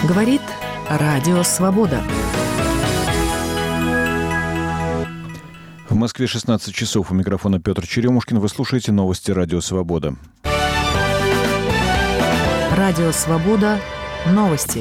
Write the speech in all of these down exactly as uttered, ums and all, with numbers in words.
Говорит Радио Свобода. В Москве шестнадцать часов. У микрофона Петр Черемушкин. Вы слушаете новости Радио Свобода. Радио Свобода. Новости.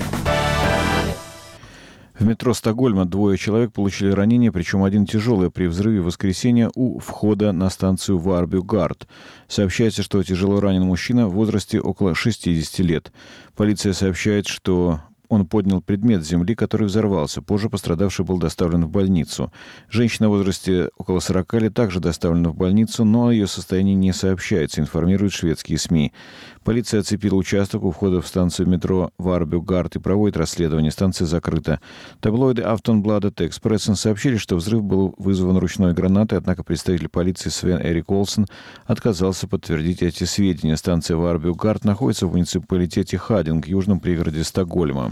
В метро Стокгольма двое человек получили ранения, причем один тяжелый, при взрыве в воскресенье у входа на станцию Варбюгард. Сообщается, что тяжело ранен мужчина в возрасте около шестидесяти лет. Полиция сообщает, что он поднял предмет с земли, который взорвался. Позже пострадавший был доставлен в больницу. Женщина в возрасте около сорока лет также доставлена в больницу, но о ее состоянии не сообщается, информируют шведские СМИ. Полиция оцепила участок у входа в станцию метро Варбюгард и проводит расследование. Станция закрыта. Таблоиды Aftonbladet и Expressen сообщили, что взрыв был вызван ручной гранатой, однако представитель полиции Свен Эрик Олсен отказался подтвердить эти сведения. Станция Варбюгард находится в муниципалитете Хадинг, южном пригороде Стокгольма.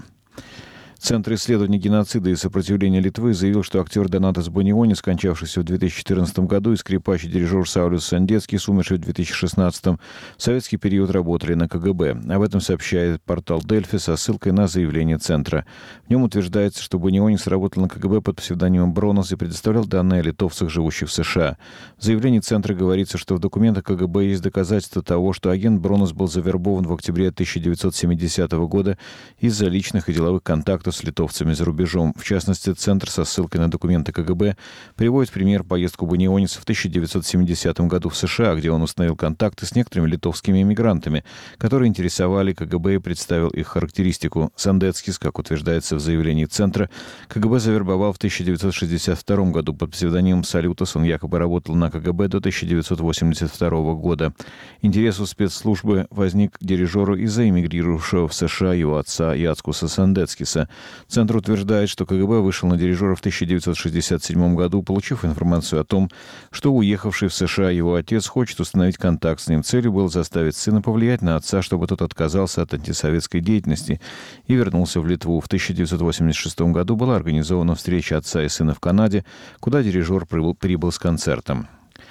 Центр исследований геноцида и сопротивления Литвы заявил, что актер Донатас Баниони, скончавшийся в две тысячи четырнадцатом году, и скрипач и дирижер Саулюс Сандецкис, умерший в две тысячи шестнадцатом, в советский период работали на ка гэ бэ. Об этом сообщает портал Дельфи со ссылкой на заявление Центра. В нем утверждается, что Баниони сработал на ка гэ бэ под псевдонимом Бронос и предоставлял данные о литовцах, живущих в США. В заявлении Центра говорится, что в документах ка гэ бэ есть доказательства того, что агент Бронос был завербован в октябре тысяча девятьсот семидесятого года из-за личных и деловых контактов с литовцами за рубежом. В частности, Центр со ссылкой на документы ка гэ бэ приводит в пример поездку Баниониса в тысяча девятьсот семидесятом году в США, где он установил контакты с некоторыми литовскими эмигрантами, которые интересовали ка гэ бэ и представил их характеристику. Сандецкис, как утверждается в заявлении Центра, ка гэ бэ завербовал в тысяча девятьсот шестьдесят втором году под псевдонимом Салютас. Он якобы работал на ка гэ бэ до тысяча девятьсот восемьдесят второго года. Интерес у спецслужбы возник к дирижеру из-за эмигрировавшего в США его отца Яцкуса Сандецкиса. Центр утверждает, что ка гэ бэ вышел на дирижера в тысяча девятьсот шестьдесят седьмом году, получив информацию о том, что уехавший в США его отец хочет установить контакт с ним. Целью было заставить сына повлиять на отца, чтобы тот отказался от антисоветской деятельности и вернулся в Литву. В тысяча девятьсот восемьдесят шестом году была организована встреча отца и сына в Канаде, куда дирижер прибыл, прибыл с концертом.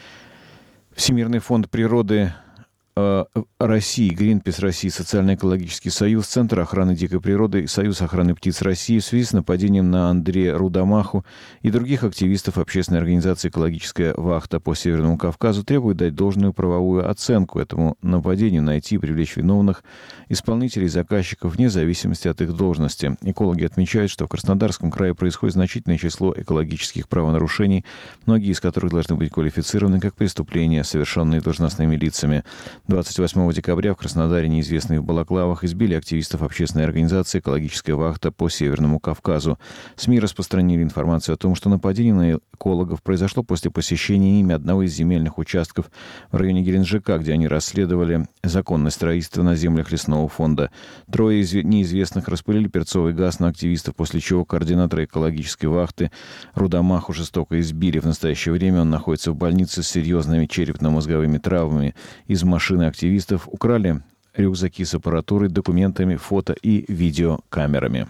Всемирный фонд природы России, Гринпис России, Социально-экологический союз, Центр охраны дикой природы, Союз охраны птиц России в связи с нападением на Андрея Рудомаху и других активистов общественной организации «Экологическая вахта» по Северному Кавказу требуют дать должную правовую оценку этому нападению, найти и привлечь виновных исполнителей и заказчиков вне зависимости от их должности. Экологи отмечают, что в Краснодарском крае происходит значительное число экологических правонарушений, многие из которых должны быть квалифицированы как преступления, совершенные должностными лицами. двадцать восьмого декабря в Краснодаре неизвестные в балаклавах избили активистов общественной организации «Экологическая вахта» по Северному Кавказу. СМИ распространили информацию о том, что нападение на экологов произошло после посещения ими одного из земельных участков в районе Геленджика, где они расследовали законное строительство на землях лесного фонда. Трое из неизвестных распылили перцовый газ на активистов, после чего координатора экологической вахты Рудомаху жестоко избили. В настоящее время он находится в больнице с серьезными черепно-мозговыми травмами. Из машины активистов украли рюкзаки с аппаратурой, документами, фото и видеокамерами.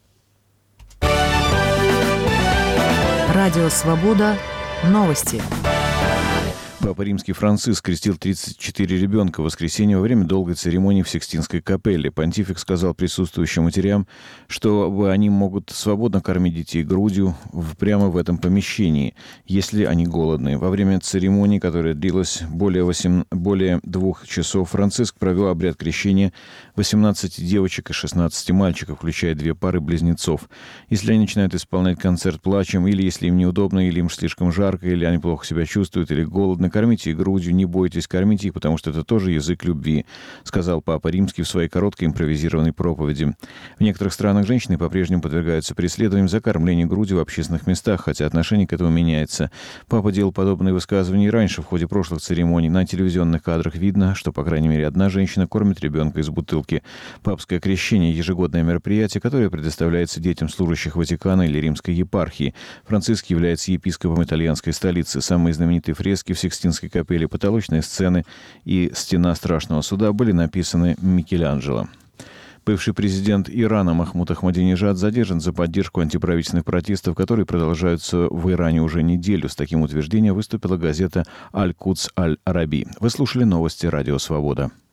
Радио Свобода. Новости. Папа Римский Франциск крестил тридцать четыре ребенка в воскресенье во время долгой церемонии в Сикстинской капелле. Понтифик сказал присутствующим матерям, что они могут свободно кормить детей грудью в, прямо в этом помещении, если они голодные. Во время церемонии, которая длилась более, восемь, более двух часов, Франциск провел обряд крещения восемнадцати девочек и шестнадцати мальчиков, включая две пары близнецов. Если они начинают исполнять концерт плачем, или если им неудобно, или им слишком жарко, или они плохо себя чувствуют, или голодны, кормите их грудью, не бойтесь, кормите их, потому что это тоже язык любви, сказал Папа Римский в своей короткой импровизированной проповеди. В некоторых странах женщины по-прежнему подвергаются преследованиям за кормление грудью в общественных местах, хотя отношение к этому меняется. Папа делал подобные высказывания и раньше, в ходе прошлых церемоний. На телевизионных кадрах видно, что, по крайней мере, одна женщина кормит ребенка из бутылки. Папское крещение – ежегодное мероприятие, которое предоставляется детям служащих Ватикана или Римской епархии. Франциск является епископом итальянской столицы. Самые знаменитые фрески в Сикстинской капелле, потолочные сцены и стена страшного суда были написаны Микеланджело. Бывший президент Ирана Махмуд Ахмадинежад задержан за поддержку антиправительственных протестов, которые продолжаются в Иране уже неделю. С таким утверждением выступила газета «Аль-Кудс Аль-Араби». Вы слушали новости Радио Свобода.